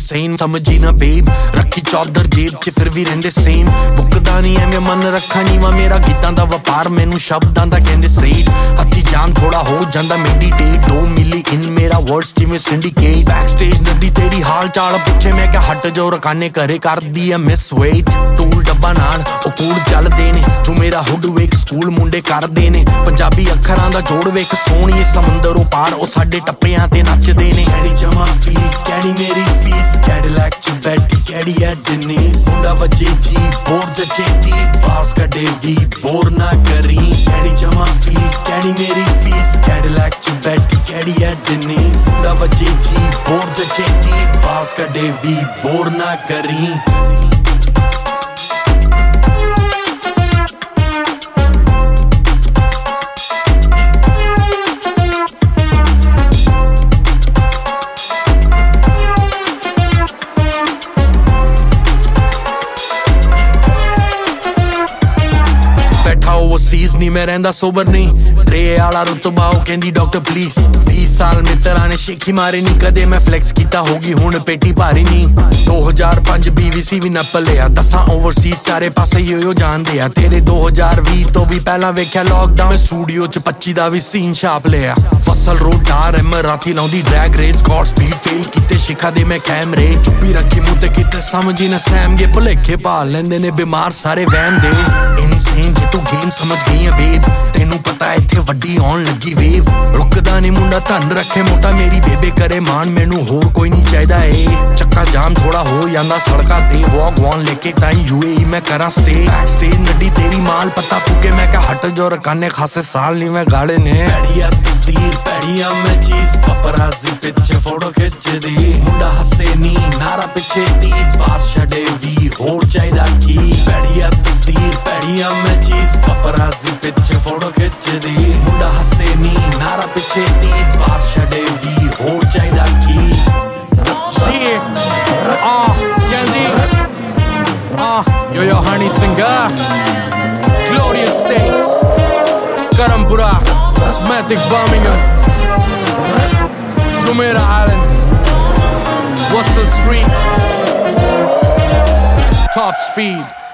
ਸੇਨ ਸਮਝੀ ਨਾ ਬੇਬ ਰੱਖੀ ਚੌਧਰ ਜੇਬ ਚ ਫਿਰ ਵੀ ਰਹਿੰਦੇ ਸੇਮ ਬੁੱਕਦਾ ਨਹੀਂ ਐਵੇਂ ਮਨ ਰੱਖਾਂ ਨੀਵਾ ਮੇਰਾ ਗੀਤਾਂ ਦਾ ਵਪਾਰ ਮੈਨੂੰ ਸ਼ਬਦਾਂ ਦਾ ਕਹਿੰਦੇ ਸੇਡ ਹੱਥੀ ਜਾਨ ਥੋੜਾ ਹੋ ਜਾਂਦਾ ਮੈਡੀਟੇਟ 2 ਮਿਲੀ ਇਨ ਮੇਰਾ ਵਰਡਸ ਜਿਵੇਂ ਸਿੰਡੀਕੇਟ ਬੈਕ ਸਟੇਜ ਨੱਡੀ ਤੇਰੀ ਹਾਲ ਚਾਲ ਪਿੱਛੇ ਮੈਂ ਕਿਹਾ ਹਟ ਜੋ ਰਕਾਨੇ ਘਰੇ ਕਰਦੀ ਆ ਮਿਸ ਵੇਟ ਟੂਲ ਡੱਬਾ ਨਾਲ ਉਹ ਕੂੜ ਚੱਲਦੇ ਨੇ ਜੋ ਮੇਰਾ ਹੁੱਡ ਵੇਖ ਸਕੂਲ ਮੁੰਡੇ ਕਰਦੇ ਨੇ ਪੰਜਾਬੀ ਅੱਖਰਾਂ ਦਾ ਜੋੜ ਵੇਖ ਸੋਹਣੀਏ ਸਮੁੰਦਰੋਂ ਪਾਰ ਉਹ ਸਾਡੇ ਟੱਪਿਆਂ ਤੇ ਨੱਚਦੇ ਨੇ ਕੈਡੀ ਜਮਾ ਫੀਸ ਕੈਡੀ ਮੇਰੀ ਫੀਸ ਕੈਡੀਲੈਕ ਚ ਬੈਠੀ ਕੈਡੀ ਐ ਡਿਨੀਸ ਮੁੰਡਾ ਵਜੇ ਜੀ ਬੋਰ ਜਚੇਤੀ ਬਾਸ ਕੱਢੇ ਵੀ ਬੋਰ ਨਾ ਕਰੀ ਕੈਡੀ ਜਮਾ ਫੀਸ ਕੈਡੀ ਮੇਰੀ ਫੀਸ ਕੈਡੀਲੈਕ ਚ ਬੈਠੀ ਕੈਡੀ ਐ ਡਿਨੀਸ ਮੁੰਡਾ ਵਜੇ ਜੀ ਬੋਰ ਜਚੇਤੀ ਬਾਸ ਕੱਢੇ ਵੀ ਬੋਰ ਨਾ ਕਰੀ ਸੀਜ਼ ਨਹੀਂ ਮੈਂ ਰਹਿੰਦਾ ਸੋਬਰ ਨਹੀਂ ਰੇ ਵਾਲਾ ਰੁਤਬਾ ਉਹ ਕਹਿੰਦੀ ਡਾਕਟਰ ਪਲੀਜ਼ 20 ਸਾਲ ਮਿੱਤਰਾਂ ਨੇ ਸ਼ੇਖੀ ਮਾਰੇ ਨਹੀਂ ਕਦੇ ਮੈਂ ਫਲੈਕਸ ਕੀਤਾ ਹੋਗੀ ਹੁਣ ਪੇਟੀ ਭਾਰੀ ਨਹੀਂ 2005 BVC ਵੀ ਨੱਪ ਲਿਆ 10 ਓਵਰਸੀਜ਼ ਚਾਰੇ ਪਾਸੇ ਯੋ ਜਾਣਦੇ ਆ ਤੇਰੇ 2020 ਤੋਂ ਵੀ ਪਹਿਲਾਂ ਵੇਖਿਆ ਲੋਕਡਾਊਨ ਸਟੂਡੀਓ ਚ 25 ਦਾ ਵੀ ਸੀਨ ਛਾਪ ਲਿਆ ਫਸਲ ਰੋਡਾਰ ਐਮਰਾਤੀ ਲਾਉਂਦੀ drag race god speed fail ਕੀਤੇ ਸ਼ਿਖਾ ਦੇ ਮੈਂ ਕੈਮਰੇ ਚੁੱਪੀ ਰੱਖੀ ਮੂੰਹ ਤੇ ਕਿਤੇ ਸਮਝੀ ਨਾ ਸੈਮਗੇ ਭੁਲੇਖੇ ਭਾਲ ਲੈਂਦੇ ਨੇ ਬਿਮਾਰ ਸਾਰੇ ਵਹਿਮ ਦੇ ਇਨਸੇਨ ਜੇ ਤੂੰ ਗੇਮ ਸਮਝ ਗਈ ਆ ਬੇਬ ਤੈਨੂੰ ਪਤਾ ਇੱਥੇ ਵੱਡੀ ਆਉਣ ਲੱਗੀ ਵੇਵ ਰੁਕਦਾ ਨਹੀਂ ਮੁੰਡਾ ਧੰਨ ਰੱਖੇ ਮੋਟਾ ਮੇਰੀ ਬੇਬੇ ਕਰੇ ਮਾਨ ਮੈਨੂੰ ਹੋਰ ਕੋਈ ਨਹੀਂ ਚਾਹੀਦਾ ਏ ਚੱਕਾ ਜਾਮ ਥੋੜਾ ਹੋ ਜਾਂਦਾ ਸੜਕਾਂ ਤੇ ਵਾਕ ਵਾਨ ਲੈ ਕੇ ਤਾਂ UAE ਮੈਂ ਕਰਾਂ ਸਟੇ ਬੈਕ ਸਟੇਜ ਨੱਡੀ ਤੇਰੀ ਮਾਲ ਪਤਾ ਫੁਕੇ ਮੈਂ ਕਿਹਾ ਹਟ ਜੋ ਰਕਾਨੇ ਖਾਸੇ ਸਾਲ ਨਹੀਂ ਮੈਂ ਗਾਲੇ ਨੇ ਪੈੜੀਆ ਤਸਵੀਰ ਪੈੜੀਆਂ ਮੈਂ ਚੀਜ਼ ਪਪਰਾਜ਼ੀ ਪਿੱਛੇ ਫੋਟੋ ਖਿੱਚਦੀ ਮੁੰਡਾ ਹੱਸੇ ਨੀ ਨਾਰਾ ਪਿੱਛੇ ਦੀ ਬਾਤ ਛੱਡੇ ਵੀ ਹੋਰ ਚਾਹੀਦਾ ਕੀ ਪੈੜੀਆ ਤਸਵੀਰ ਪੈੜੀਆਂ ਮੈਂ ਚੀਜ਼ ਪਪਰਾਜ਼ੀ ਪਿੱਛੇ ਫੋਟੋ ਖਿੱਚਦੀ ਮੁੰਡਾ ਹੱਸੇ ਨੀ ਨਾਰਾ ਪਿੱਛੇ ਦੀ ਬਾਤ ਛੱਡੇ ਵੀ ਹੋਰ ਚਾਹੀਦਾ ਕੀ Yo Honey Singer Glorious States Karampura Smatic Birmingham Jumeirah Islands Russell Street Top Speed